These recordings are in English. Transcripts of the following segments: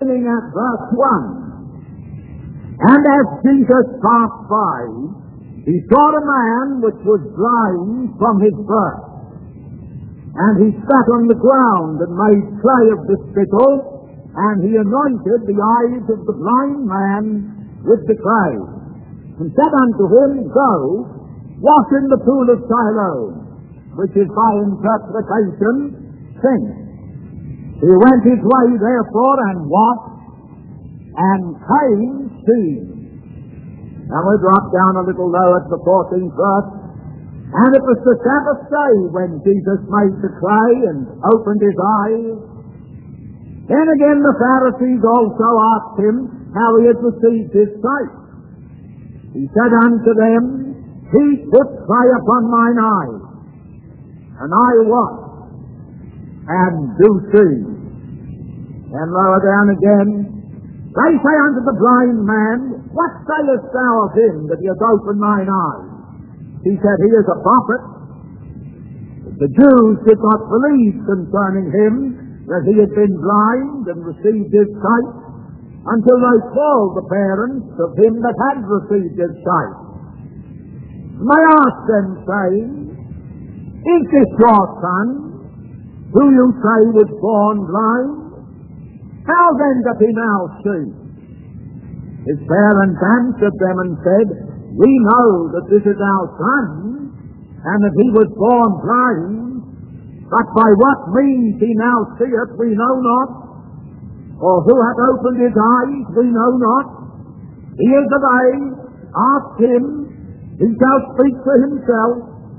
beginning at verse 1. And as Jesus passed by, he saw a man which was blind from his birth. And he sat on the ground and made clay of the spittle, and he anointed the eyes of the blind man with the clay, and said unto him, Go, wash in the pool of Siloam, which is by interpretation, sink. He went his way therefore and washed, and came seeing. Now we drop down a little lower at the 14th verse. And it was the Sabbath day when Jesus made the clay and opened his eyes. Then again the Pharisees also asked him how he had received his sight. He said unto them, He put clay upon mine eyes, and I wash, and do see. And lower down again, they say unto the blind man, What sayest thou of him that he hath opened mine eyes? He said, He is a prophet. But the Jews did not believe concerning him that he had been blind and received his sight, until they called the parents of him that had received his sight. And they asked them, saying, Is this your son, who you say was born blind? How then doth he now see? His parents answered them and said, We know that this is our son, and that he was born blind, but by what means he now seeth we know not, or who hath opened his eyes we know not. He is of age, ask him, he shall speak for himself.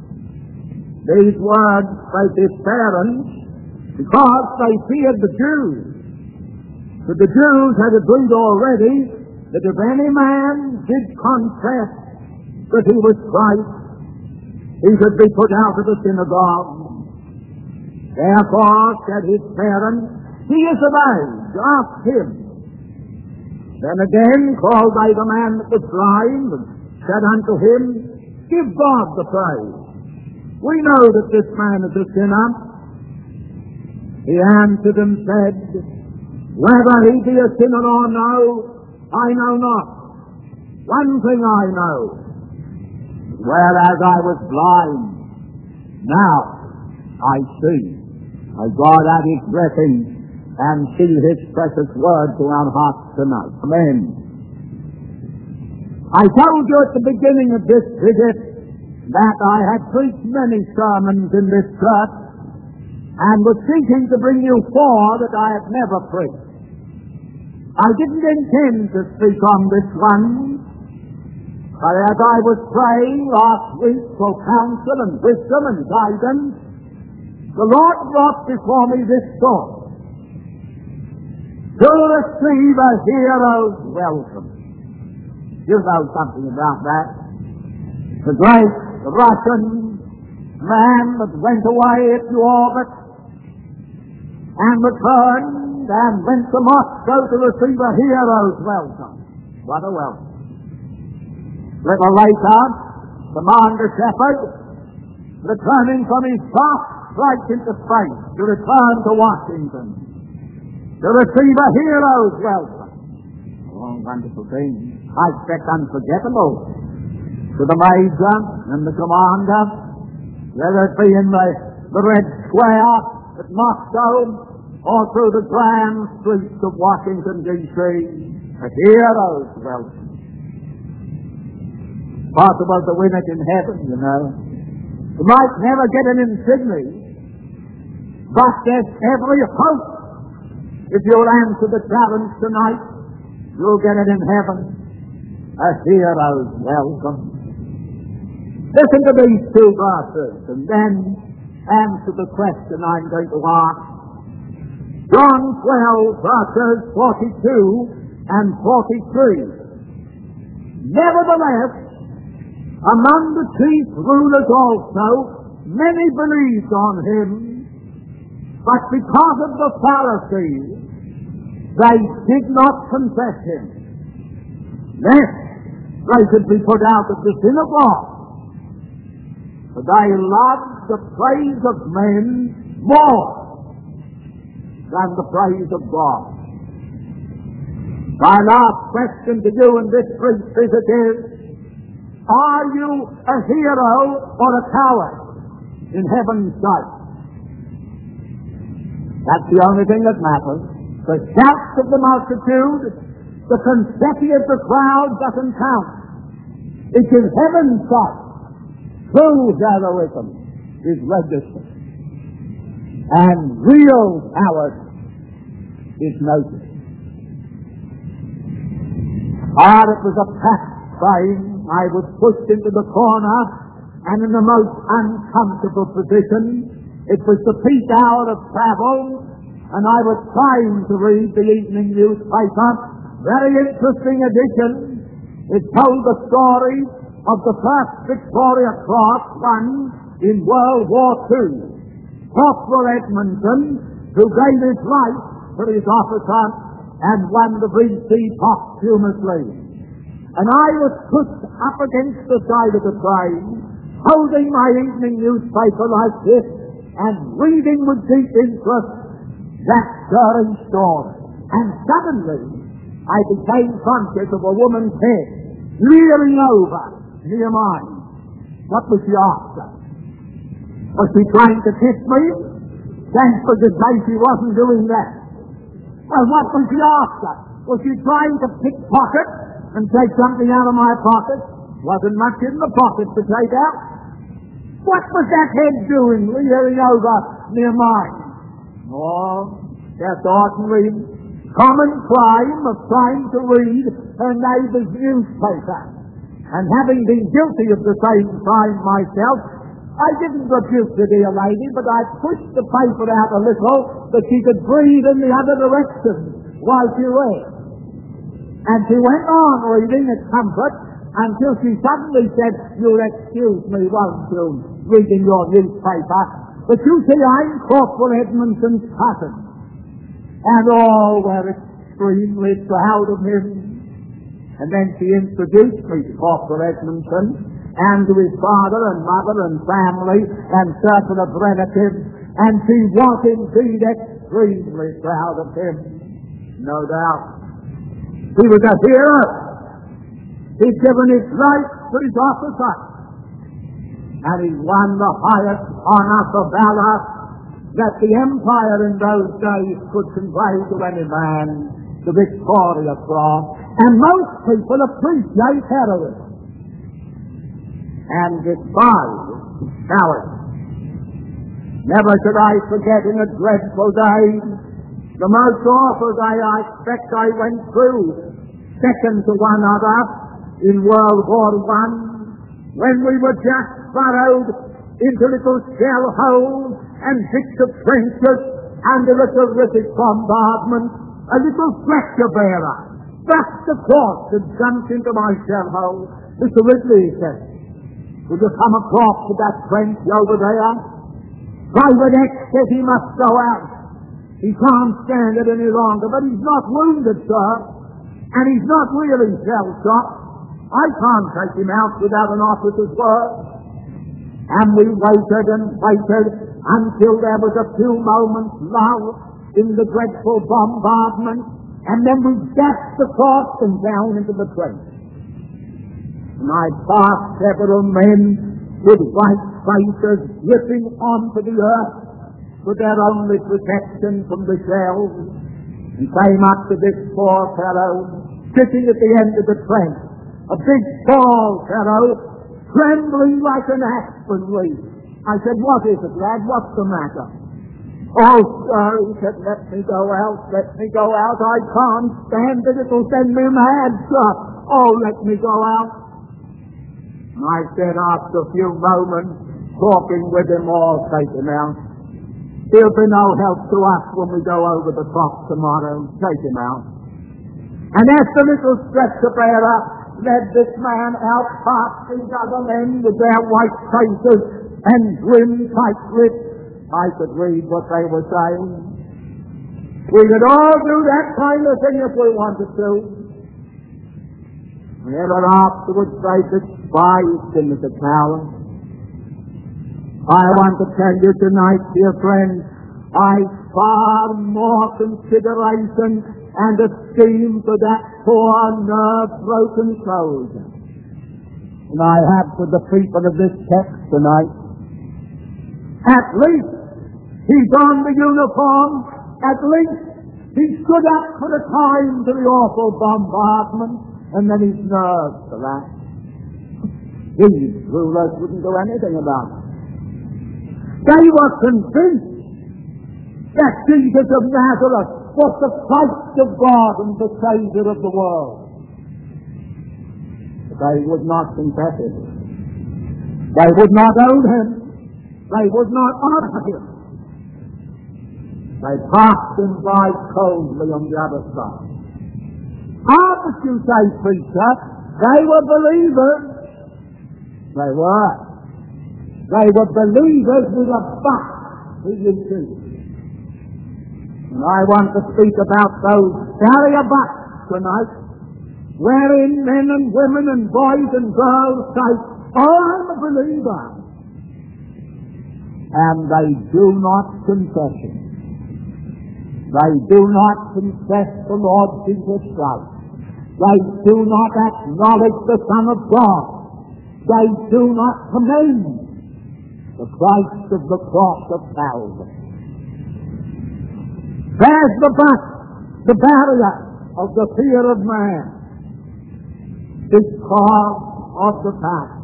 These words spake his parents, because they feared the Jews. For the Jews had agreed already that if any man did confess that he was Christ, he should be put out of the synagogue. Therefore, said his parents, He is of age, ask him. Then again called they the man that was blind, and said unto him, Give God the praise. We know that this man is a sinner. He answered and said, Whether he be a sinner or no, I know not. One thing I know, whereas I was blind, now I see. May God add his blessing and seal his precious word to our hearts tonight. Amen. I told you at the beginning of this visit that I had preached many sermons in this church and was seeking to bring you four that I had never preached. I didn't intend to speak on this one, but as I was praying last week for counsel and wisdom and guidance, the Lord brought before me this thought: to receive a hero's welcome. You know something about that. The great Russian man that went away to orbit and returned and went to Moscow to receive a hero's welcome. What a welcome. Little later, Commander Shepard, returning from his fast flight into space to return to Washington to receive a hero's welcome. Oh, wonderful thing. I expect unforgettable to the Major and the Commander, whether it be in the Red Square at Moscow or through the grand streets of Washington, D.C., a hero's welcome. Possible to win it in heaven, you know. You might never get it in Sydney, but there's every hope. If you'll answer the challenge tonight, you'll get it in heaven. A hero's welcome. Listen to these two verses and then answer the question I'm going to ask. John 12 verses 42 and 43. Nevertheless, among the chief rulers also, many believed on him, but because of the Pharisees, they did not confess him, lest they should be put out of the synagogue. For they loved the praise of men more than the praise of God. My last question to you in this brief visit is, are you a hero or a coward in heaven's sight? That's the only thing that matters. The shouts of the multitude, the confetti of the crowd doesn't count. It's in heaven's sight. True heroism is registered. And real cowardice is noticed. It was a packed train. I was pushed into the corner and in the most uncomfortable position. It was the peak hour of travel, and I was trying to read the evening newspaper. Very interesting edition. It told the story of the first Victoria Cross won in World War II. Corporal Edmondson, who gave his life for his officer and won the V.C. posthumously. And I was pushed up against the side of the train, holding my evening newspaper like this, and reading with deep interest that stirring story. And suddenly, I became conscious of a woman's head leering over near mine. What was she after? Was she trying to kiss me? Thanks for the day she wasn't doing that. Well, what was she after? Was she trying to pickpocket and take something out of my pocket? Wasn't much in the pocket to take out. What was that head doing leering over near mine? Oh, just ordinary common crime of trying to read her neighbour's newspaper. And having been guilty of the same crime myself, I didn't refuse the dear lady, but I pushed the paper out a little that she could breathe in the other direction while she read. And she went on reading at comfort until she suddenly said, "You'll excuse me, won't you, reading your newspaper? But you see, I'm Corporal Edmondson's cousin." And all were extremely proud of him. And then she introduced me to Corporal Edmondson and to his father and mother and family and circle of relatives, and she was indeed extremely proud of him. No doubt. He was a hero. He'd given his life for his officer, and he won the highest honor for valor that the empire in those days could convey to any man, the Victoria Cross. And most people appreciate heroism and despise cowardice. Never should I forget in a dreadful day the most awful day I expect I went through, second to one other, in World War I, when we were just burrowed into little shell holes and bits of trenches under a terrific bombardment. A little stretcher bearer thrust across and jumped into my shell hole. Mr. Ridley said, "Would you come across to that trench over there?" Private X said he must go out. He can't stand it any longer, but he's not wounded, sir, and he's not really shell-shocked. I can't take him out without an officer's word. And we waited and waited until there was a few moments' lull in the dreadful bombardment, and then we dashed across and down into the trench. And I passed several men with white faces dripping onto the earth for their only protection from the shells, and came up to this poor fellow sitting at the end of the trench, a big tall fellow, trembling like an aspen leaf. I said, "What is it, lad? What's the matter?" "Oh, sir," he said, let me go out. I can't stand it. It'll send me mad, sir. Oh, let me go out." And I said, after a few moments, talking with him, "All take him out. He'll be no help to us when we go over the top tomorrow. Take him out." And as the little stretcher bearer led this man out past these other men with their white faces and grim, tight lips, I could read what they were saying. We could all do that kind of thing if we wanted to. And ever afterwards they despised him as a coward. I want to tell you tonight, dear friends, I far more consideration and esteem for that poor, nerve-broken soldier. And I have for the people of this text tonight, at least he donned the uniform, at least he stood up for the time to the awful bombardment, and then his nerves collapsed. These rulers wouldn't do anything about it. They were convinced that Jesus of Nazareth was the Christ of God and the Savior of the world. But they would not confess it. They would not own him. They would not honor him. They passed him by coldly on the other side. How would you say, preacher? They were believers. They were. They were believers with a but, you see. And I want to speak about those barrier buts tonight, wherein men and women and boys and girls say, oh, I'm a believer. And they do not confess it. They do not confess the Lord Jesus Christ. They do not acknowledge the Son of God. They do not commend the Christ of the cross of Calvary. There's the butt, the barrier of the fear of man, because of the past.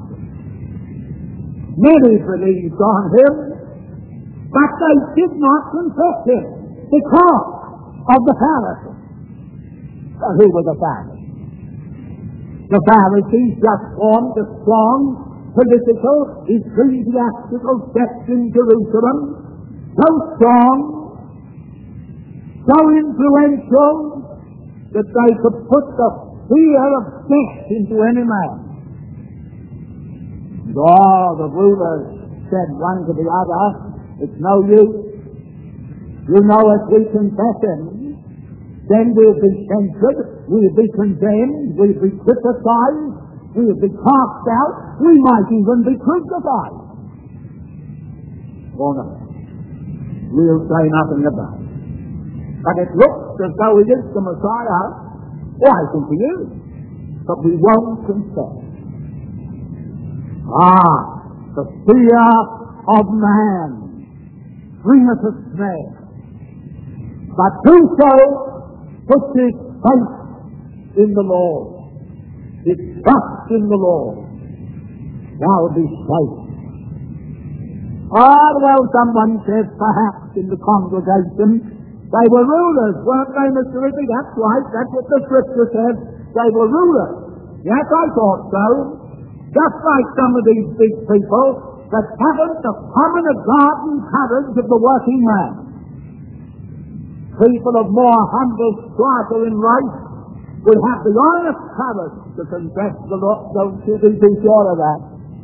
Many believed on him, but they did not confess him because of the Pharisees. Who were the Pharisees? The Pharisees just formed a strong political, ecclesiastical sect in Jerusalem, so strong, so influential, that they could put the fear of death into any man. And all the rulers said one to the other, it's no use. You know, if we confess him, then we'll be censured, we'll be condemned, we'll be criticized, we'll be cast out, we might even be crucified. Oh no, we'll say nothing about it. But it looks as though he is the Messiah. Oh, I think he is. But we won't confess. The fear of man bringeth a snare. But whoso puts his faith in the Lord, his trust in the Lord, shall be safe. Well, someone says perhaps in the congregation, they were rulers, weren't they, Mr. Ridley? That's right, that's what the Scripture says. They were rulers. Yes, I thought so. Just like some of these big people that haven't the common garden courage of the working man. People of more humble strata in life would have the honest courage to confess the Lord. Don't you be too sure of that.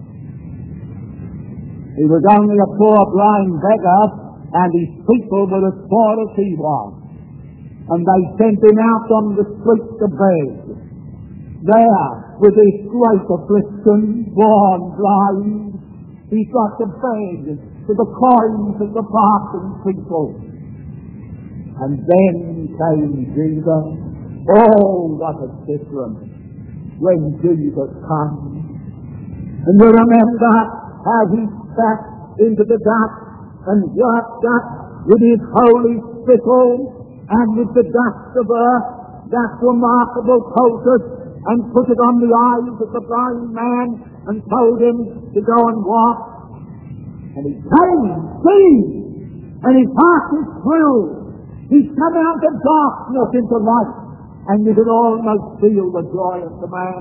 He was only a poor blind beggar, and his people were as poor as he was. And they sent him out on the streets to beg. There, with his great affliction, born blind, he got to beg for the coins of the passing people. And then came Jesus. Oh, what a difference when Jesus comes. And you remember how he spat into the dust and worked up with his holy spittle and with the dust of earth that remarkable poultice, and put it on the eyes of the blind man and told him to go and walk. And he came, see, and his heart is thrilled. He's come out of darkness into light, and you can almost feel the joy of the man.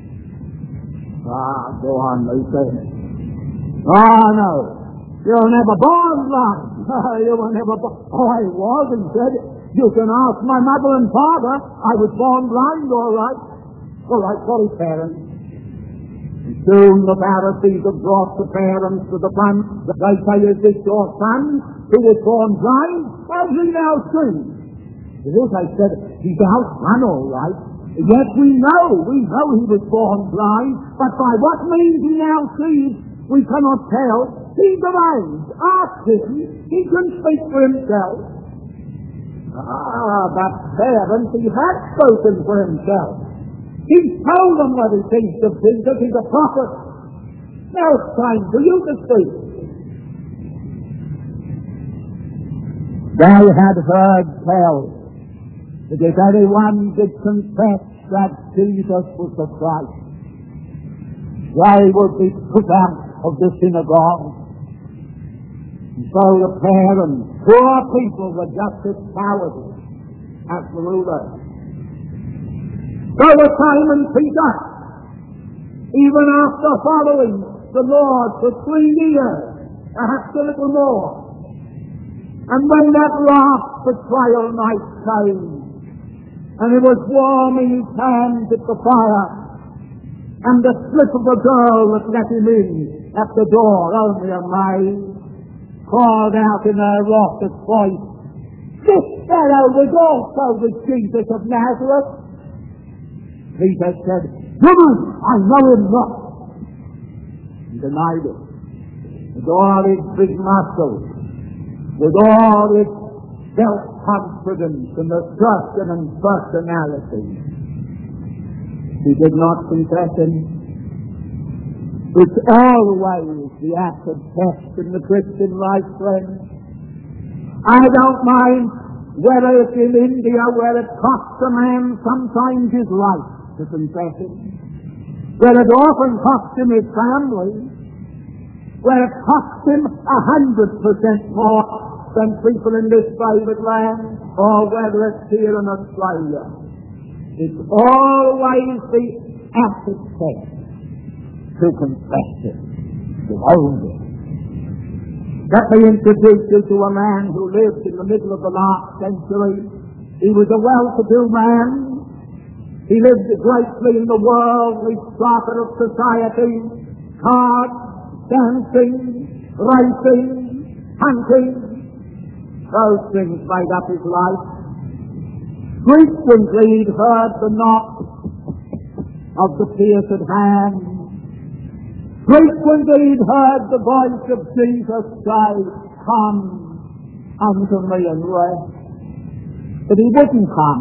Go on, they say. No, you're never born blind. You were never born. Oh, I was, and said, you can ask my mother and father. I was born blind, all right. All right, for his parents. And soon the Pharisees have brought the parents to the front. They say, is this your son who was born blind? How's he now see? Yes, I said, he's outrun all right. Yes, we know he was born blind, but by what means he now sees, we cannot tell. He's amazed. Ask him. He can speak for himself. But parents, he had spoken for himself. He told them what he thinks of Jesus. He's a prophet. Now it's time for you to speak. They had heard tell that if anyone did confess that Jesus was the Christ, they would be put out of the synagogue. And so the parents, poor people, were just as cowardly as the rulers. So was Simon Peter, even after following the Lord for 3 years, perhaps a little more. And when that last betrayal night came, and he was warming his hands at the fire, and the slip of a girl that let him in at the door, only a maid, called out in her raucous voice, "This fellow was also the Jesus of Nazareth." Peter said, "Woman, I know him not." He denied it. With all his big muscles, with all his self-confidence and assertion and personality, he did not confess him. It's always the acid test in the Christian life, friends. I don't mind whether it's in India where it costs a man sometimes his life to confess it, where it often costs him his family, where it costs him 100% more than people in this favored land, or whether it's here in Australia. It's always the acid test to confess it, to own it. Let me introduce you to a man who lived in the middle of the last century. He was a well-to-do man. He lived greatly in the worldly strata of society, cards, dancing, racing, hunting. Those things made up his life. Frequently he'd heard the knock of the pierced hand. Frequently he'd heard the voice of Jesus say, "Come unto me and rest." But he wouldn't come.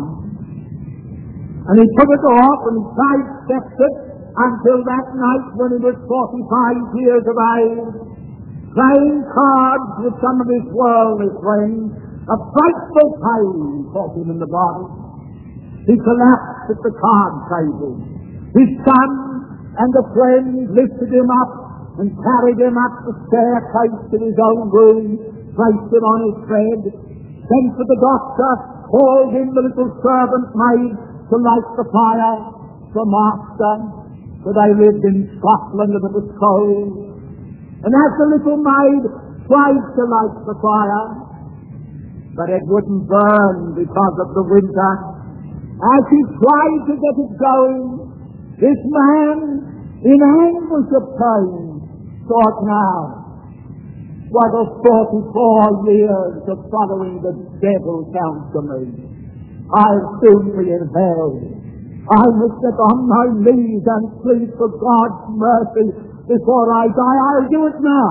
And he put it off and sidestepped it until that night when he was 45 years of age, playing cards with some of his worldly friends. A frightful pain caught him in the body. He collapsed at the card table. His son and a friend lifted him up and carried him up the staircase to his own room, placed him on his bed, sent for the doctor, called in the little servant maid to light the fire, the master, for they lived in Scotland and it was cold. And as the little maid tried to light the fire, but it wouldn't burn because of the winter, as he tried to get it going, this man, in anguish of pain, thought, now, what a 44 years of following the devil counts to me. I'll soon be in hell. I must get on my knees and plead for God's mercy before I die. I'll do it now.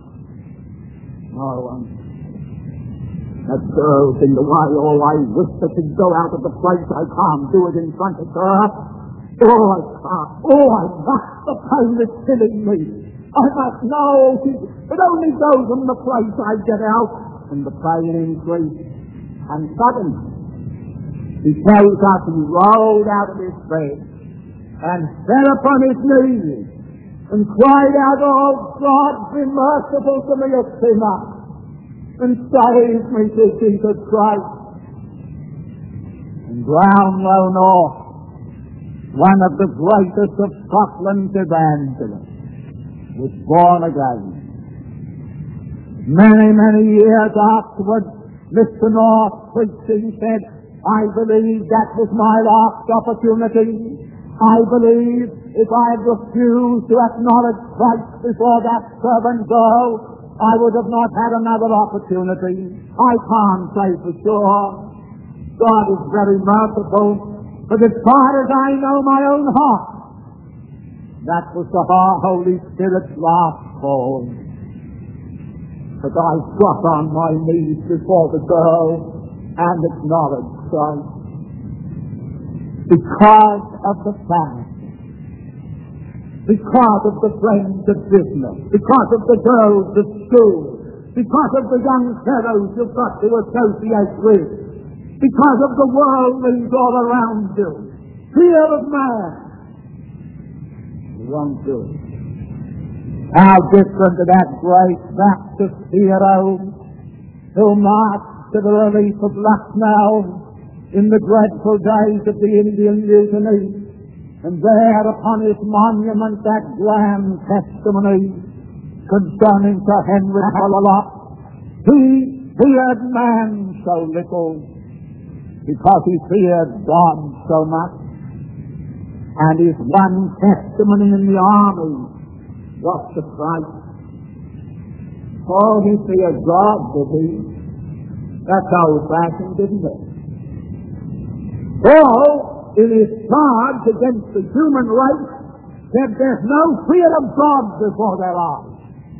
Oh, that girl's in the way. Oh, I wish I could go out of the place. I can't do it in front of her. Oh, I can't. Oh, I must. The pain is killing me. I must know. It only goes from the place I get out. And the pain increased. And suddenly, he closed up and rolled out of his bed and fell upon his knees and cried out, "Oh, God, be merciful to me, a sinner, and save me through Jesus Christ." And Brownlow North, one of the greatest of Scotland's evangelists, was born again. Many, many years afterwards, Mr. North preaching said, "I believe that was my last opportunity. I believe if I had refused to acknowledge Christ before that servant girl, I would have not had another opportunity. I can't say for sure. God is very merciful, but as far as I know my own heart, that was the Holy Spirit's last call. But I got on my knees before the girl and acknowledge Christ. Because of the family, because of the friends of business, because of the girls at school, because of the young fellows you've got to associate with, because of the worldlings all around you. Fear of man. You won't do it. How different to that great Baptist hero who marched to the relief of Lucknow in the dreadful days of the Indian Mutiny, and there upon his monument that grand testimony concerning Sir Henry Trollope. He feared man so little because he feared God so much, and his one testimony in the army was to Christ. Oh, he feared God, did he? That's old-fashioned, isn't it? Paul, in his charge against the human race, said there's no fear of God before their eyes.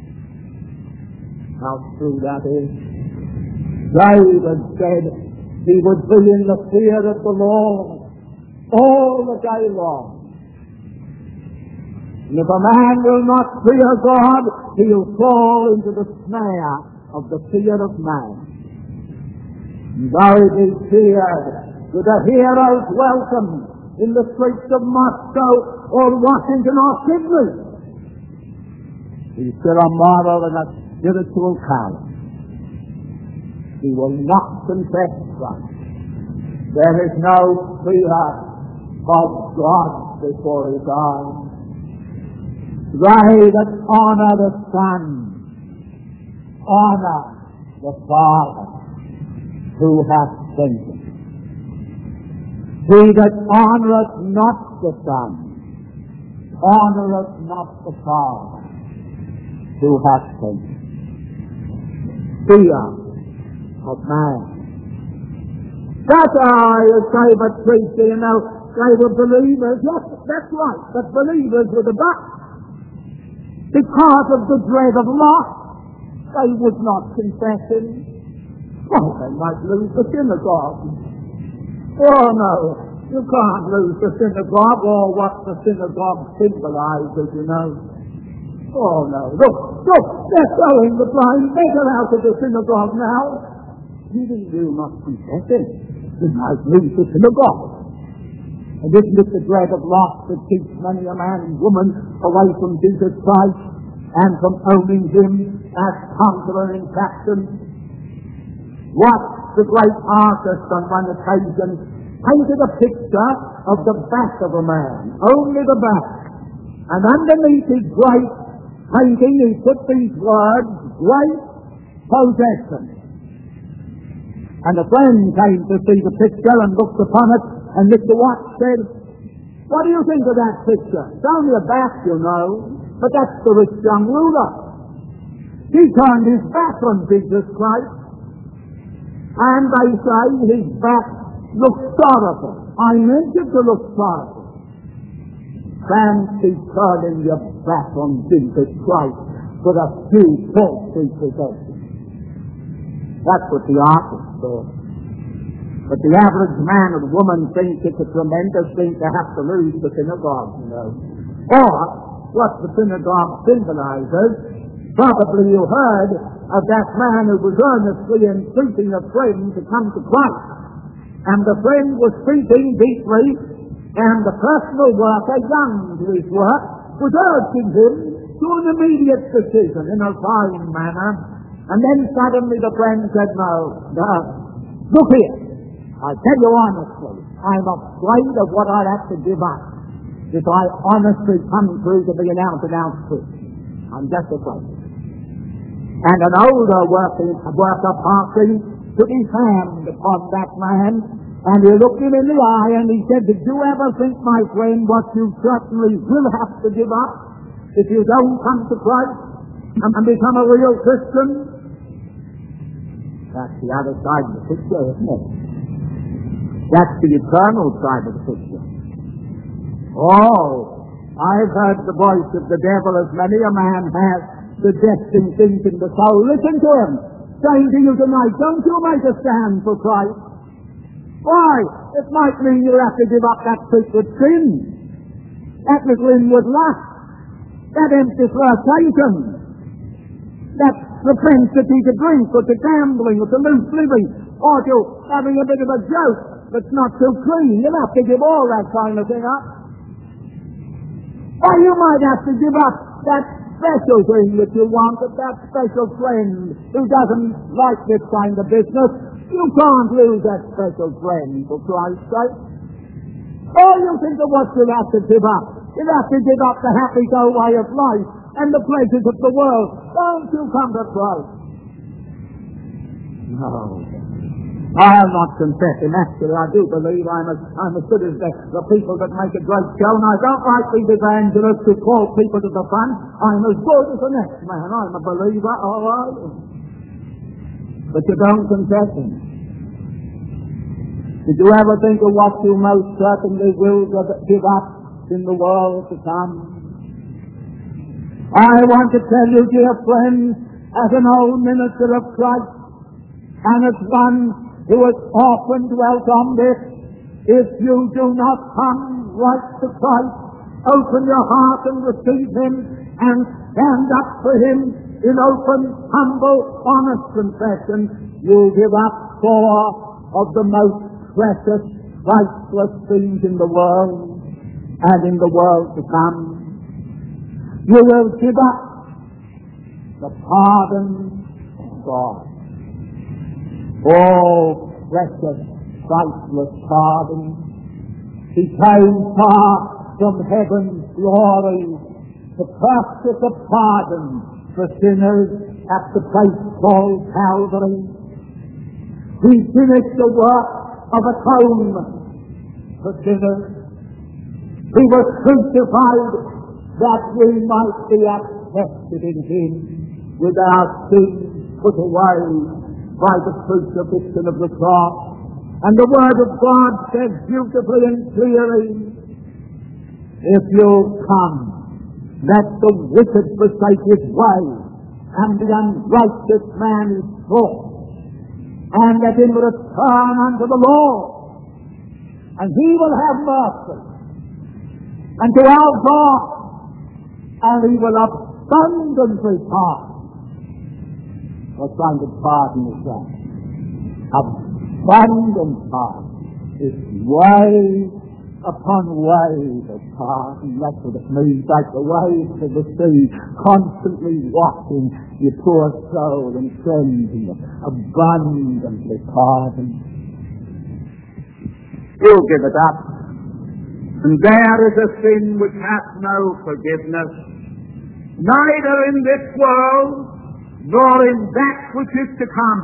How true that is. David said he would be in the fear of the Lord all the day long. And if a man will not fear God, he'll fall into the snare of the fear of man. And though he feared with a hero's welcome in the streets of Moscow or Washington or Sydney, he's still a moral and a spiritual coward. He will not confess Christ. There is no fear of God before his eyes. They that honor the Son honor the Father who hath sent him. He that honoreth not the Son honoreth not the Father who hath sent him. Fear of man. That's a favorite preacher, they were believers. Yes, that's right, but believers with a but. Because of the dread of loss, they would not confess him. Oh, they might lose the synagogue. Oh, no, you can't lose the synagogue or what the synagogue symbolizes, Oh, no, look, they're throwing the blind beggar out of the synagogue now. You must confess him. You might lose the synagogue. And isn't it the dread of loss that keeps many a man and woman away from Jesus Christ and from owning him as conqueror in faction? What the great artist on one occasion painted a picture of the back of a man, only the back. And underneath his great painting he put these words, great possession. And a friend came to see the picture and looked upon it, and Mr. Watts said, "What do you think of that picture? It's only a back, but that's the rich young ruler. He turned his back on Jesus Christ, and they say his back looks sorrowful. I meant it to look sorrowful. Fancy turning your back on Jesus Christ with a few paltry possessions." That's what the artist thought. But the average man and woman thinks it's a tremendous thing to have to lose the synagogue, Or, what the synagogue symbolizes, probably you heard of that man who was earnestly entreating a friend to come to Christ. And the friend was thinking deeply, and the personal worker, young to his work, was urging him to an immediate decision in a fine manner. And then suddenly the friend said, No, look here. I tell you honestly, I'm afraid of what I'd have to give up if I honestly come through to be an out-and-out Christian. I'm just afraid. And an older worker passing put his hand upon that man, and he looked him in the eye, and he said, "Did you ever think, my friend, what you certainly will have to give up if you don't come to Christ and become a real Christian?" That's the other side of the picture, isn't it? That's the eternal side of the picture. Oh, I've heard the voice of the devil as many a man has, suggesting things in the soul. Listen to him, saying to you tonight, don't you make a stand for Christ. Why? It might mean you'll have to give up that secret sin, that little inward lust, that empty flirtation, that propensity to drink or to gambling or to loose living or to having a bit of a joke that's not too clean. You'll have to give all that kind of thing up. Or you might have to give up that special thing that you want, that special friend who doesn't like this kind of business. You can't lose that special friend, for Christ's sake. Or you think of what you'll have to give up. You'll have to give up the happy-go way of life and the pleasures of the world. Don't you come to Christ. No. I'll not confess him. Actually, I do believe I'm as good as the people that make a great show, and I don't like these evangelists who call people to the front. I'm as good as the next man. I'm a believer, all right. But you don't confess him. Did you ever think of what you most certainly will give up in the world to come? I want to tell you, dear friends, as an old minister of Christ, and as one who has often dwelt on this, if you do not come right to Christ, open your heart and receive him, and stand up for him in open, humble, honest confession, you'll give up 4 of the most precious, priceless things in the world and in the world to come. You will give up the pardon of God. Oh, precious, priceless pardon. He came far from heaven's glory to purchase a pardon for sinners at the place called Calvary. He finished the work of atonement for sinners. He was crucified that we might be accepted in him, with our sins put away by the crucifixion of the cross. And the Word of God says beautifully and clearly, if you come, let the wicked forsake his way, and the unrighteous man his thought, and let him return unto the Lord, and he will have mercy unto our God, and he will abundantly pardon. What kind of pardon is that? Abundant pardon. It's way upon waves of pardon. That's what it means, like the waves of the sea, constantly washing your poor soul and cleansing it. Abundantly pardon. You'll give it up. And there is a sin which hath no forgiveness, neither in this world, nor in that which is to come.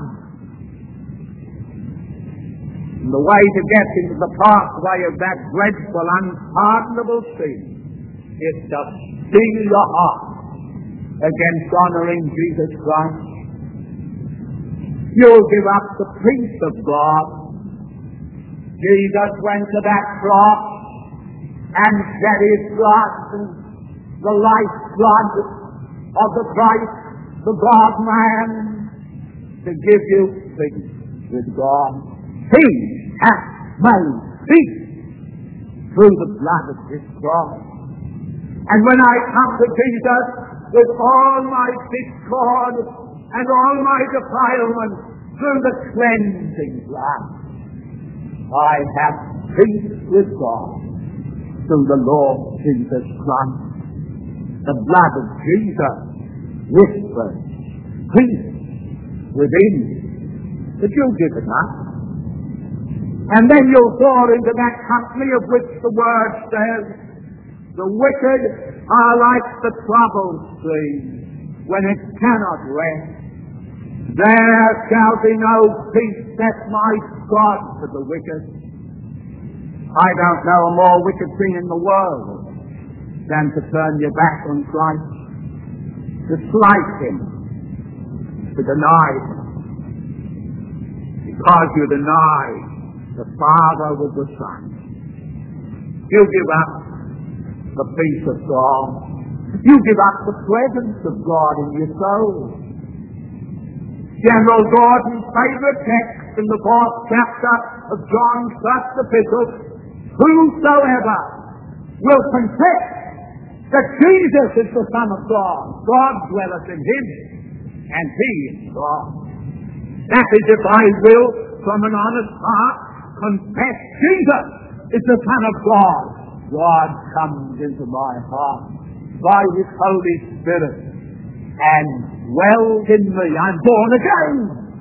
And the way to get into the pathway of that dreadful, unpardonable sin is to steel your heart against honouring Jesus Christ. You'll give up the peace of God. Jesus went to that cross and shed his blood, the life blood of the Christ, the God-man, to give you peace with God. He hath made peace through the blood of his cross. And when I come to Jesus with all my discord and all my defilement through the cleansing blood, I have peace with God through the Lord Jesus Christ. The blood of Jesus whispers peace within you. But you'll give it up. And then you'll fall into that company of which the Word says, the wicked are like the troubled sea when it cannot rest. There shall be no peace, saith my God, to the wicked. I don't know a more wicked thing in the world than to turn your back on Christ, to slight him, to deny him. Because you deny the Father with the Son, you give up the peace of God. You give up the presence of God in your soul. General Gordon's favorite text in the 4th chapter of John's first epistle, whosoever will confess that Jesus is the Son of God, God dwelleth in him, and he in God. That is, if I will, from an honest heart, confess Jesus is the Son of God, God comes into my heart by his Holy Spirit and dwells in me. I'm born again,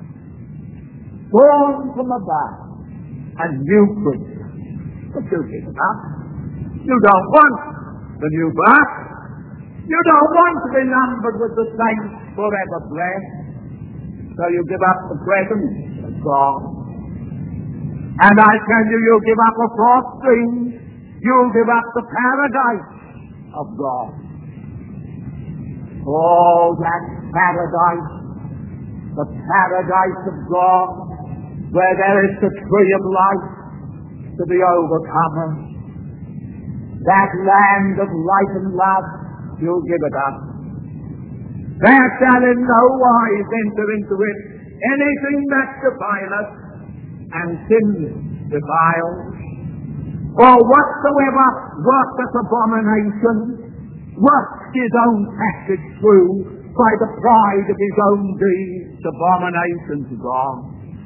born from above, a new creature. But you give it up. You don't want the new birth. You don't want to be numbered with the saints forever blessed. So you give up the presence of God. And I tell you, you'll give up a false dream. You'll give up the paradise of God. Oh, that paradise, the paradise of God, where there is the tree of life to the overcomer. That land of light and love, you'll give it up. There shall in no wise enter into it anything that defileth, and sin defiles, or whatsoever worketh abomination, works his own passage through by the pride of his own deeds, abomination to God.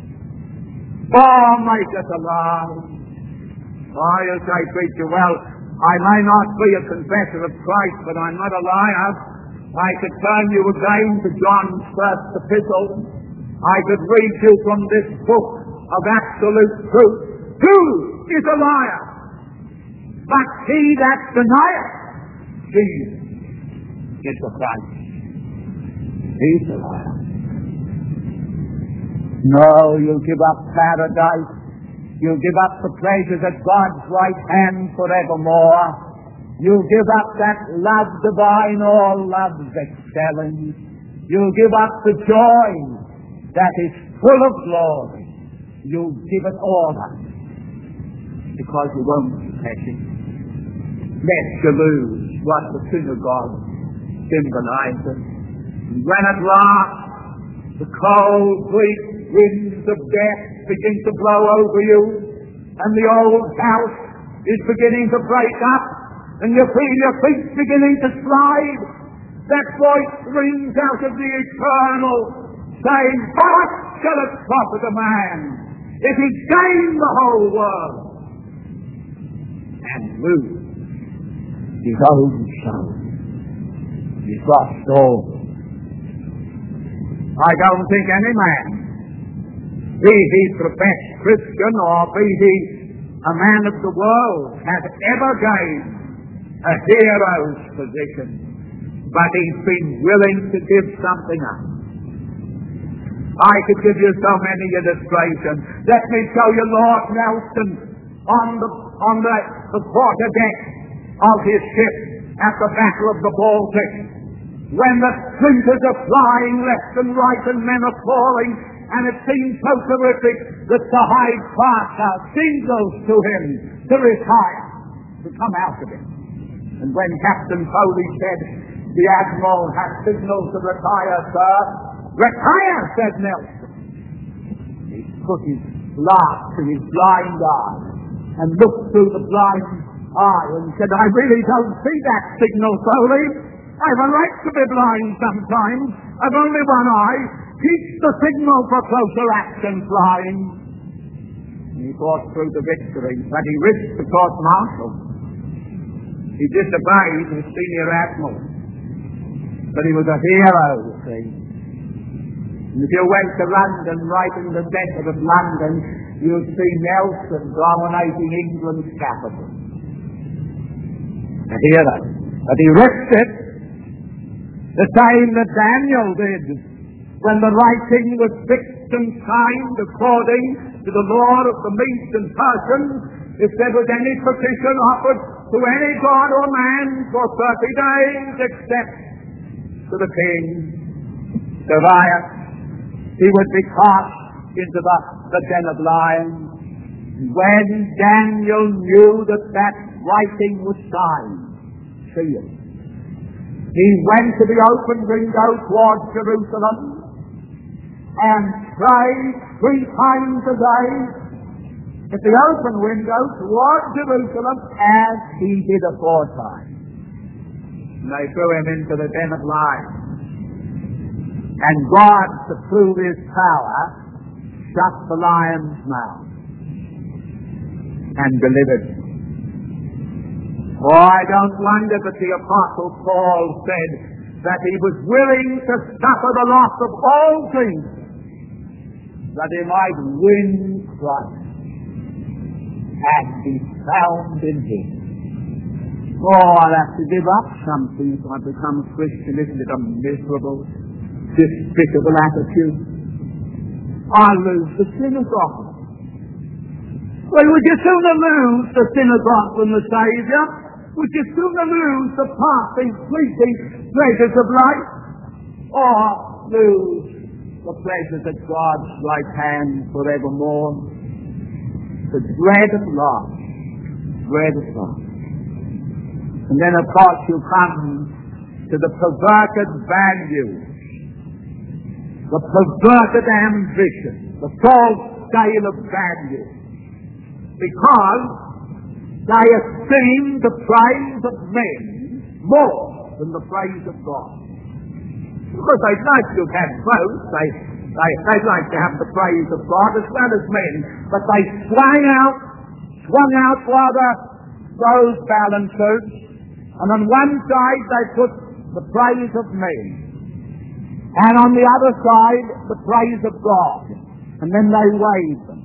Or maketh a lie. Why, you say, preacher, well, I may not be a confessor of Christ, but I'm not a liar. I could turn you again to John's first epistle. I could read you from this book of absolute truth. Who is a liar? But he that denieth Jesus is the Christ. He's a liar. No, you'll give up paradise. You'll give up the pleasures at God's right hand forevermore. You'll give up that love divine, all love's excelling. You'll give up the joy that is full of glory. You'll give it all up because you won't confess it. Lest you lose what the synagogue symbolizes. When at last the cold, bleak winds of death begin to blow over you, and the old house is beginning to break up, and you feel your feet beginning to slide, that voice rings out of the eternal, saying, what shall it profit a man if he gain the whole world and lose his own soul? He's lost all. I don't think any man, be he professed Christian or be he a man of the world, has ever gained a hero's position, but he's been willing to give something up. I could give you so many illustrations. Let me show you Lord Nelson on the quarterdeck of his ship at the Battle of the Baltic, when the splinters are flying left and right and men are falling, and it seems so terrific that the Hyde Parker signals to him to retire, to come out of it. And when Captain Foley said, the Admiral has signaled to retire, sir, retire, said Nelson. He put his glass to his blind eye and looked through the blind eye and said, I really don't see that signal, Foley. I've a right to be blind sometimes. I've only one eye. Keep the signal for closer action flying. And he fought through the victory, but he risked the court-martial. He disobeyed the senior admiral. But he was a hero, you see. And if you went to London, right in the desert of London, you'd see Nelson dominating England's capital. A hero. But he risked it. The same that Daniel did when the writing was fixed and signed according to the law of the Medes and Persians. If there was any petition offered to any god or man for 30 days except to the king, Darius, he would be cast into the den of lions. When Daniel knew that writing was signed, sealed, he went to the open window towards Jerusalem and prayed 3 times a day at the open window toward Jerusalem as he did aforetime. And they threw him into the den of lions. And God, through his power, shut the lion's mouth and delivered him. Oh, I don't wonder that the Apostle Paul said that he was willing to suffer the loss of all things that he might win Christ and be found in him. Oh, I'll have to give up something if I become a Christian. Isn't it a miserable, despicable attitude? I'll lose the synagogue. Well, would you sooner lose the synagogue than the Saviour? Would you sooner lose the passing, fleeting pleasures of life, or lose the pleasures at God's right hand forevermore? The dread of loss, dread of loss. And then, of course, you come to the perverted values, the perverted ambition, the false scale of value, because they esteem the praise of men more than the praise of God. Of course, they'd like to have both. They'd like to have the praise of God as well as men, but they swung out rather those balances, and on one side they put the praise of men, and on the other side the praise of God, and then they weighed them.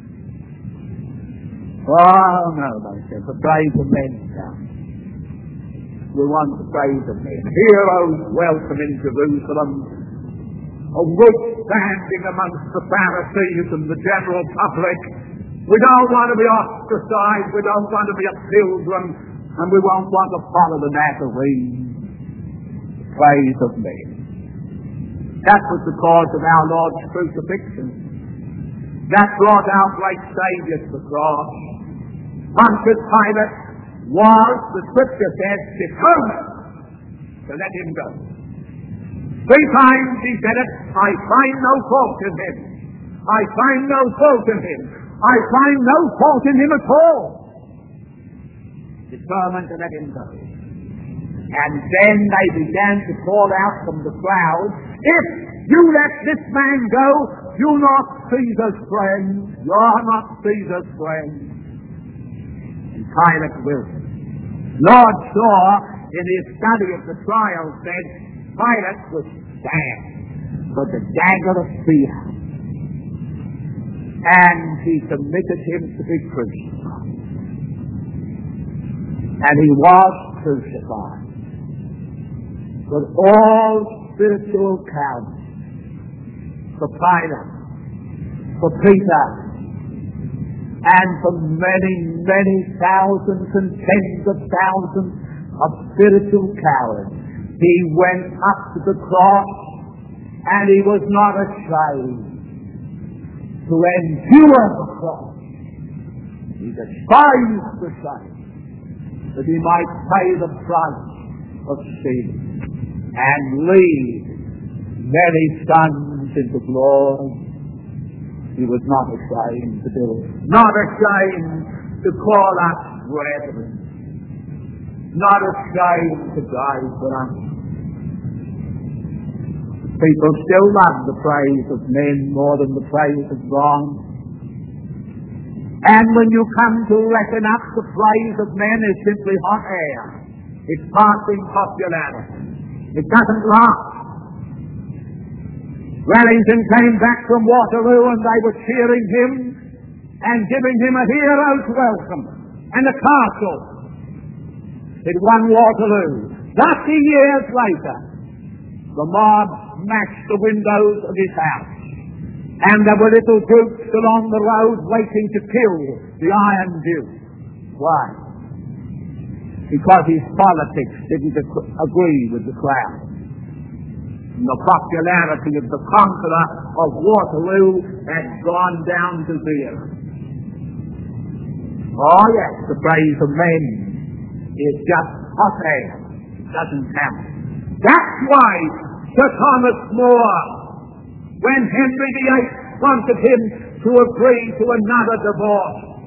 Oh no, they said, the praise of men comes. We want the praise of men. Heroes welcome in Jerusalem, a good standing amongst the Pharisees and the general public. We don't want to be ostracized, we don't want to be a pilgrim, and we won't want to follow the Nazarene. Praise of men. That was the cause of our Lord's crucifixion. That brought our great Saviour to the cross. Pontius Pilate was, the Scripture says, determined to let him go. 3 times he said it, I find no fault in him. I find no fault in him. I find no fault in him at all. Determined to let him go. And then they began to call out from the crowd, if you let this man go, you're not Caesar's friend. You're not Caesar's friend. Pilate will. Lord Shaw, in his study of the trial, said Pilate was stabbed with the dagger of fear, and he committed him to be crucified. And he was crucified with all spiritual cowardice for Pilate, for Peter, and for many, many thousands and tens of thousands of spiritual cowards. He went up to the cross, and he was not ashamed to endure the cross. He despised the shame, that he might pay the price of sin and lead many sons into glory. He was not ashamed to do it. Not ashamed to call us brethren. Not ashamed to die for us. People still love the praise of men more than the praise of God. And when you come to reckon up, the praise of men is simply hot air. It's passing popularity. It doesn't last. Wellington came back from Waterloo and they were cheering him and giving him a hero's welcome and a castle. It won Waterloo. 30 years later, the mob smashed the windows of his house, and there were little groups along the road waiting to kill the Iron Duke. Why? Because his politics didn't agree with the crowd. The popularity of the conqueror of Waterloo had gone down to zero. Oh yes, the praise of men is just hot air. It doesn't count. That's why Sir Thomas More, when Henry VIII wanted him to agree to another divorce,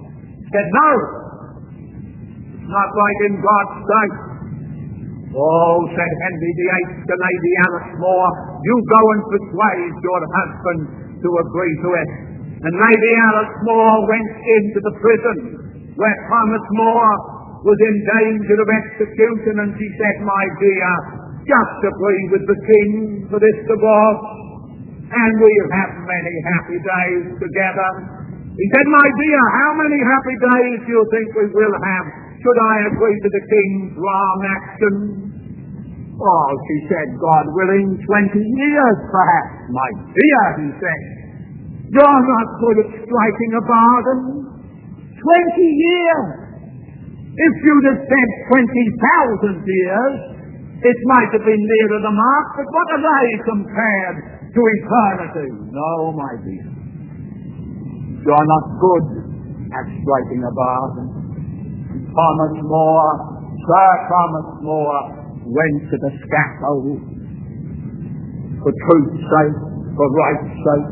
said, no, it's not right in God's sight. Oh, said Henry VIII to Lady Alice More, you go and persuade your husband to agree to it. And Lady Alice More went into the prison where Thomas More was in danger of execution, and she said, my dear, just agree with the king for this divorce, and we'll have many happy days together. He said, my dear, how many happy days do you think we will have should I agree to the king's wrong action? Oh, she said, God willing, 20 years perhaps. My dear, he said, you're not good at striking a bargain. 20 years. If you'd have said 20,000 years, it might have been nearer the mark, but what are they compared to eternity? No, my dear. You're not good at striking a bargain. Thomas More, Sir Thomas More, went to the scaffold for truth's sake, for right's sake.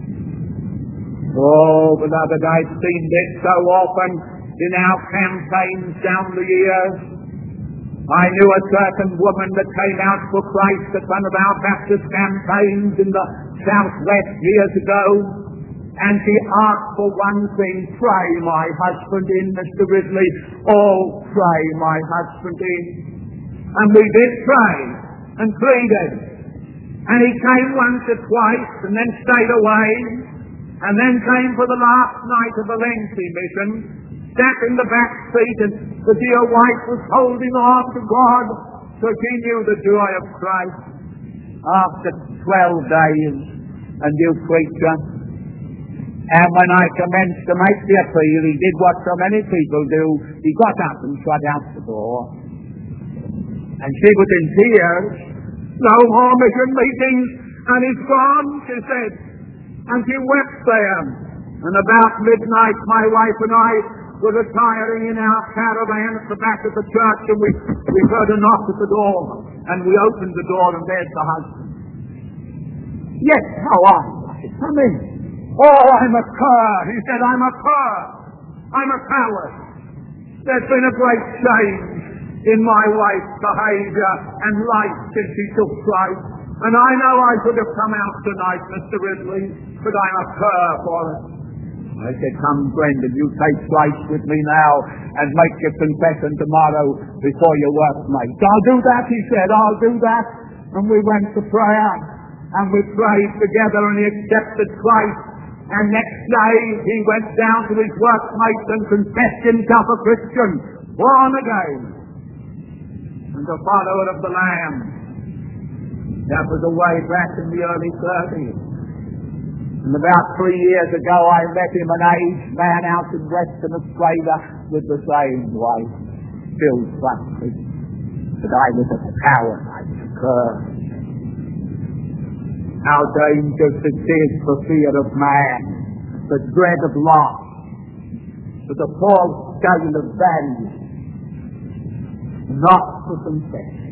Oh, beloved, I've seen this so often in our campaigns down the years. I knew a certain woman that came out for Christ at one of our Baptist campaigns in the Southwest years ago, and she asked for one thing, pray my husband in, Mr. Ridley. Oh, pray my husband in. And we did pray and pleaded. And he came once or twice and then stayed away, and then came for the last night of the lengthy mission, sat in the back seat, and the dear wife was holding on to God, so she knew the joy of Christ. After 12 days, a new creature. And when I commenced to make the appeal, he did what so many people do. He got up and shut out the door. And she was in tears. No more mission meetings, and he's gone, she said. And she wept there. And about midnight, my wife and I were retiring in our caravan at the back of the church, and we heard a knock at the door. And we opened the door, and there's the husband. Yes, how are you? I said, come in. Oh, I'm a cur. He said, I'm a cur. I'm a coward. There's been a great change in my wife's behavior and life since she took Christ. And I know I could have come out tonight, Mr. Ridley, but I'm a cur for it. I said, come, Brendan, you take Christ with me now and make your confession tomorrow before your workmates. I'll do that, he said, I'll do that. And we went to prayer, and we prayed together, and he accepted Christ. And next day, he went down to his workmates and confessed himself a Christian, born again, and a follower of the Lamb. That was way back in the early 30s. And about 3 years ago, I met him, an aged man out in Western Australia, with the same wife, still trusted. But I was a coward, I was a cur. How dangerous it is for fear of man, the dread of loss, for the false scale of value, not for confession.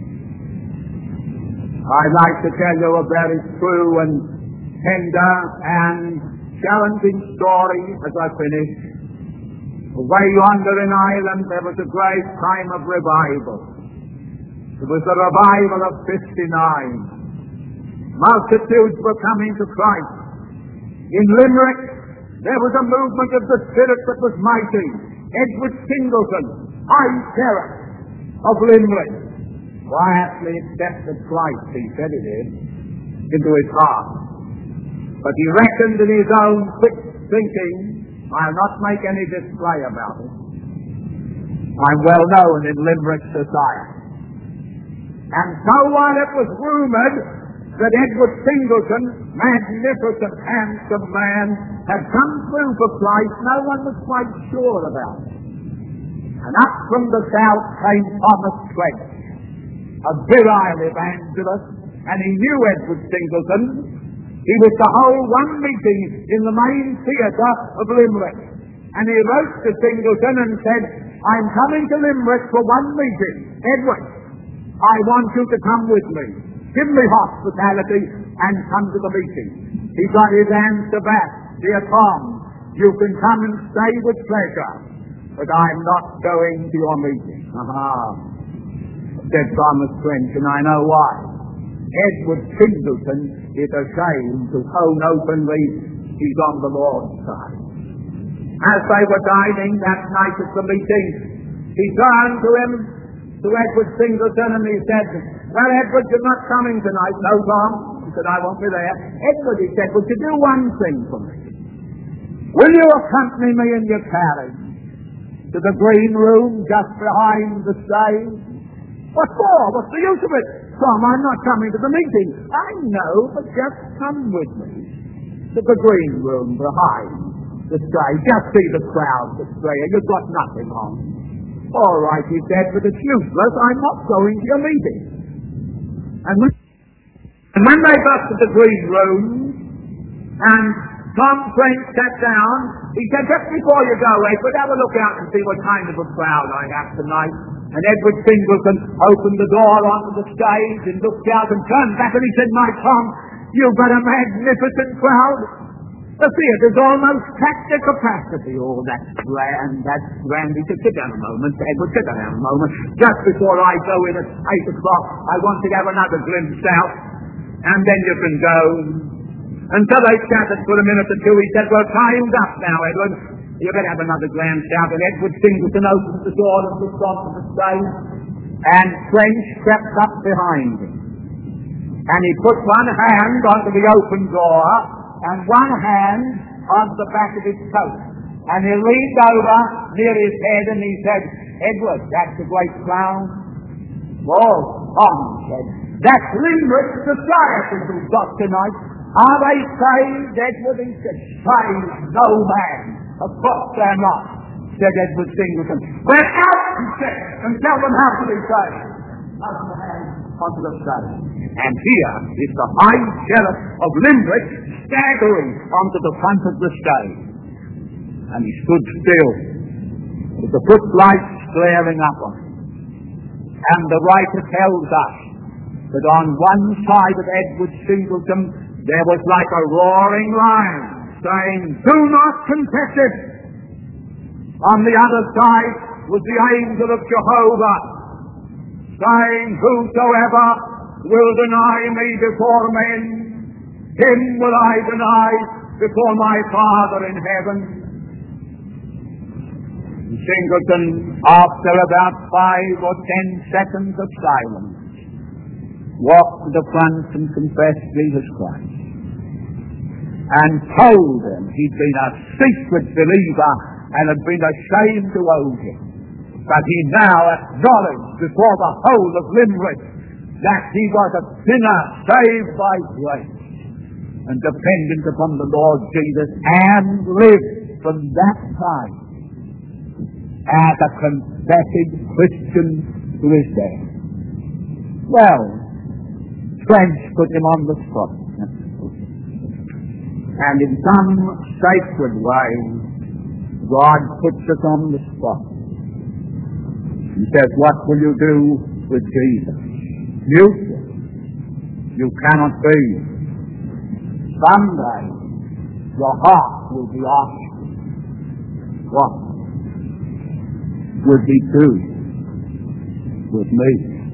I'd like to tell you a very true and tender and challenging story as I finish. Away yonder in Ireland, there was a great time of revival. It was the revival of 59. Multitudes were coming to Christ. In Limerick, there was a movement of the Spirit that was mighty. Edward Singleton, High Sheriff of Limerick, quietly accepted Christ, he said he did, into his heart. But he reckoned in his own quick thinking, I'll not make any display about it. I'm well known in Limerick society. And so while it was rumored that Edward Singleton, magnificent, handsome man, had come through for Christ, no one was quite sure about it. And up from the south came Thomas Trench, a virile evangelist, and he knew Edward Singleton. He was to hold one meeting in the main theatre of Limerick. And he wrote to Singleton and said, I'm coming to Limerick for one meeting. Edward, I want you to come with me. Give me hospitality and come to the meeting. He got his answer back. Dear Tom, you can come and stay with pleasure. but I'm not going to your meeting. Said Thomas French, and I know why. Edward Singleton is ashamed to own openly he's on the Lord's side. As they were dining that night at the meeting, he turned to Edward Singleton, and he said, well, Edward, you're not coming tonight. No, Tom. He said, I won't be there. Edward, he said, would you do one thing for me? Will you accompany me in your carriage to the green room just behind the stage? What for? What's the use of it? Tom, I'm not coming to the meeting. I know, but just come with me to the green room behind the stage. Just see the crowd that's there. You've got nothing on. All right, he said, but it's useless. I'm not going to your meeting. And when they got to the green room, and Tom French sat down, he said, just before you go, Edward, have a look out and see what kind of a crowd I have tonight. And Edward Singleton opened the door onto the stage and looked out and turned back and he said, my Tom, you've got a magnificent crowd. The theatre's almost packed to capacity. Oh, that's grand, that's grand. He said, sit down a moment, Edward, sit down a moment. Just before I go in at 8 o'clock, I want to have another glimpse out, and then you can go. And so they chatted for a minute or two. He said, well, time's up now, Edward. You're going to have another grand shout. And Edward Singleton opened the door and looked onto the stage, and French crept up behind him. And he put one hand onto the open door, and one hand on the back of his coat. And he leaned over near his head and he said, Edward, that's a great clown. Oh, Tom, he said, that's Limerick Society who've got tonight. Are they saved, Edward? He said, saved? No, man. Of course they're not, said Edward Singleton. Well, out, he said, and tell them how to be saved. Out the hand onto the stage. And here is the High Sheriff of Limerick staggering onto the front of the stage. And he stood still, with the footlights glaring up on him. And the writer tells us that on one side of Edward Singleton there was like a roaring lion saying, do not confess it. On the other side was the angel of Jehovah saying, whosoever will deny me before men, him will I deny before my Father in heaven. Singleton, after about 5 or 10 seconds of silence, walked to the front and confessed Jesus Christ, and told them he'd been a secret believer and had been ashamed to own him. But he now acknowledged before the whole of Limerick that he was a sinner saved by grace and dependent upon the Lord Jesus, and lived from that time as a confessing Christian to his death. Well, French put him on the spot, and in some sacred way God puts us on the spot. He says, what will you do with Jesus? Useless. You cannot be. Someday your heart will be asked, what would he do with me?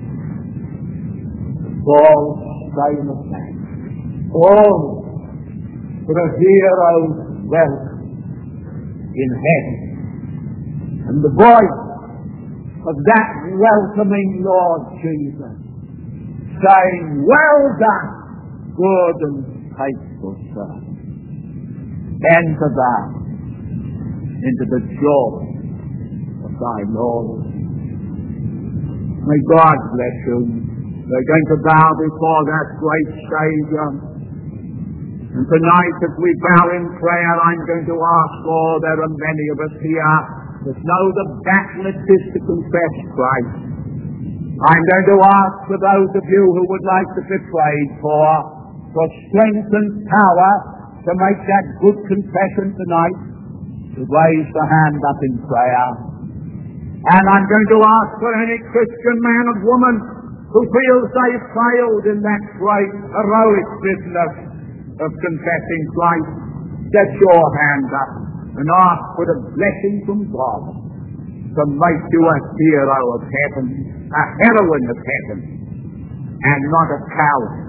Paul famous man. All for a hero's welcome in heaven. And the voice of that welcoming Lord Jesus saying, well done, good and faithful servant. Enter thou into the joy of thy Lord. May God bless you. We're going to bow before that great Savior. And tonight, as we bow in prayer, I'm going to ask, Lord, there are many of us here that know the battle it is to confess Christ. I'm going to ask for those of you who would like to be prayed for strength and power to make that good confession tonight, to raise the hand up in prayer. And I'm going to ask for any Christian man or woman who feels they've failed in that great heroic business of confessing Christ, set your hand up and ask for the blessing from God to make you a hero of heaven, a heroine of heaven, and not a coward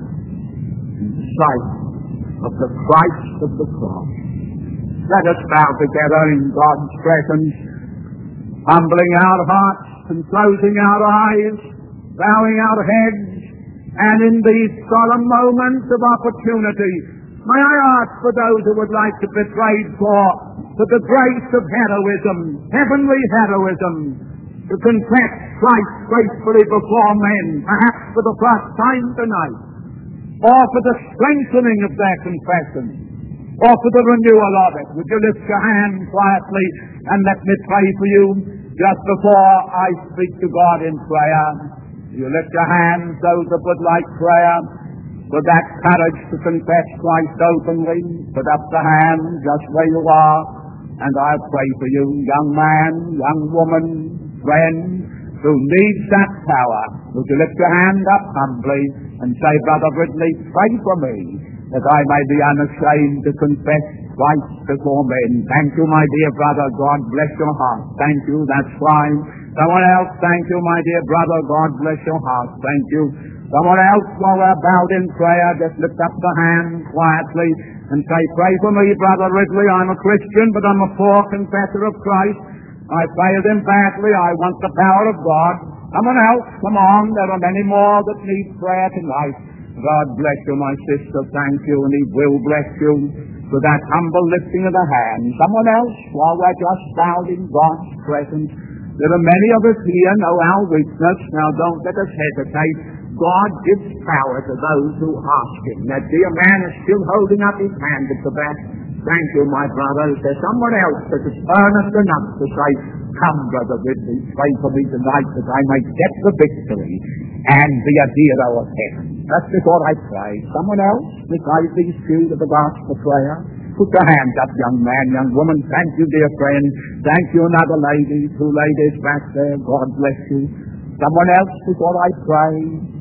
in sight of the Christ of the cross. Let us bow together in God's presence, humbling our hearts and closing our eyes, bowing our heads, and in these solemn moments of opportunity, may I ask for those who would like to be prayed for the grace of heroism, heavenly heroism, to confess Christ faithfully before men, perhaps for the first time tonight, or for the strengthening of their confession, or for the renewal of it. Would you lift your hand quietly and let me pray for you just before I speak to God in prayer? You lift your hands, those that would like prayer, with that courage to confess Christ openly. Put up the hand just where you are, and I'll pray for you, young man, young woman, friend, who needs that power. Would you lift your hand up humbly and say, Brother Ridley, pray for me, that I may be unashamed to confess Christ before men. Thank you, my dear brother. God bless your heart. Thank you. That's fine. Someone else, thank you, my dear brother. God bless your heart. Thank you. Someone else, while we're bowed in prayer, just lift up the hand quietly and say, pray for me, Brother Ridley. I'm a Christian, but I'm a poor confessor of Christ. I failed him badly. I want the power of God. Someone else, come on. There are many more that need prayer tonight. God bless you, my sister. Thank you, and He will bless you for that humble lifting of the hand. Someone else, while we're just bowed in God's presence, there are many of us here know our weakness. Now, don't let us hesitate. God gives power to those who ask Him. That dear man is still holding up his hand at the back. Thank you, my brother. Is there someone else that is earnest enough to say, come, Brother Ridley, pray for me tonight that I may get the victory and be a hero of heaven? That's before I pray. Someone else besides these two that have asked for prayer? Put your hands up, young man, young woman. Thank you, dear friend. Thank you, another lady. Two ladies back there. God bless you. Someone else before I pray?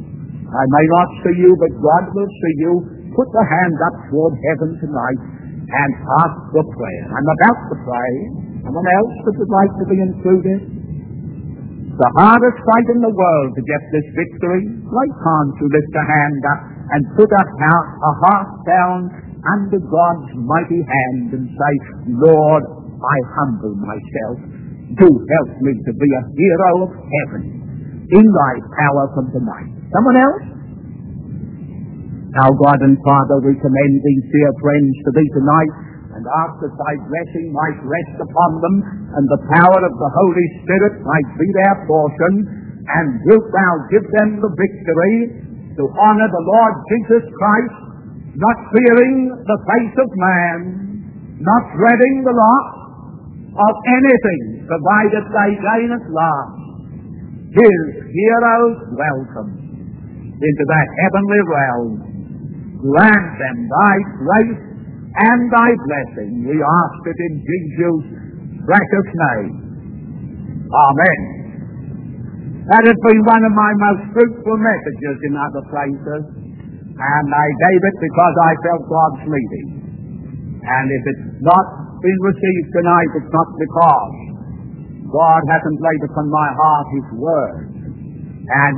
I may not see you, but God will see you. Put the hand up toward heaven tonight and ask for prayer. I'm about to pray. Someone else that would like to be included? The hardest fight in the world to get this victory. Why can't you lift a hand up and put a heart down under God's mighty hand and say, Lord, I humble myself. Do help me to be a hero of heaven in thy power from tonight. Someone else? Our God and Father, we commend these dear friends to thee tonight and ask that thy blessing might rest upon them and the power of the Holy Spirit might be their portion, and wilt thou give them the victory to honor the Lord Jesus Christ, not fearing the face of man, not dreading the loss of anything, provided they gain at last His hero's welcome into that heavenly realm. Grant them thy grace and thy blessing. We ask it in Jesus' precious name. Amen. That has been one of my most fruitful messages in other places, and I gave it because I felt God's leading. And if it's not been received tonight, it's not because God hasn't laid upon my heart His word. And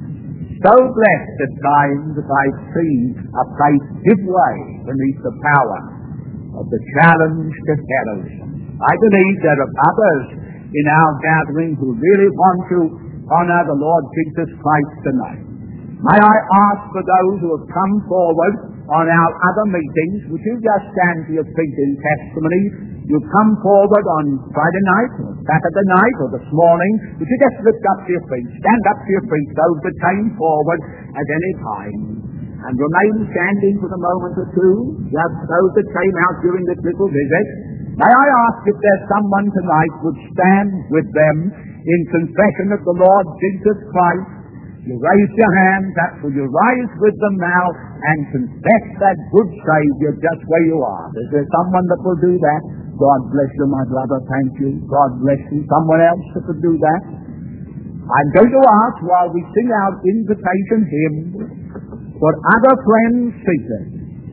so blessed at times that I've seen a faith give way beneath the power of the challenge to heroism. I believe there are others in our gathering who really want to honor the Lord Jesus Christ tonight. May I ask for those who have come forward on our other meetings, would you just stand to your feet in testimony? You come forward on Friday night, or Saturday night, or this morning, would you just lift up to your feet, stand up to your feet, those that came forward at any time, and remain standing for a moment or two, just those that came out during this little visit. May I ask if there's someone tonight would stand with them in confession of the Lord Jesus Christ? You raise your hands up, will you rise with them now and confess that good Savior just where you are? Is there someone that will do that? God bless you, my brother. Thank you. God bless you. Someone else that will do that? I'm going to ask while we sing our invitation hymn for other friends seated.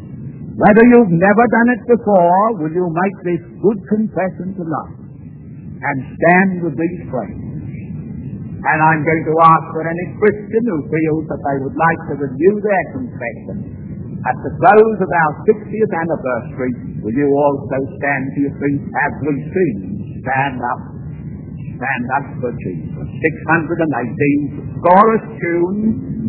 Whether you've never done it before, will you make this good confession tonight? and stand with these friends. And I'm going to ask for any Christian who feels that they would like to renew their confession at the close of our 60th anniversary, will you also stand to your feet as we sing, Stand Up? Stand Up for Jesus. 618, chorus tune.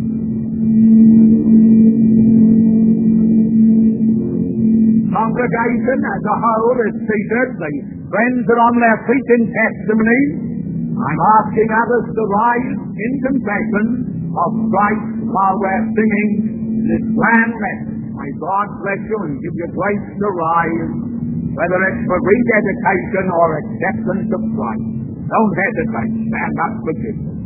Congregation as a whole is seated. The friends are on their feet in testimony. I'm asking others to rise in confession of Christ while we're singing this grand message. May God bless you and give you grace to rise, whether it's for rededication or acceptance of Christ. Don't hesitate. Stand up for Jesus.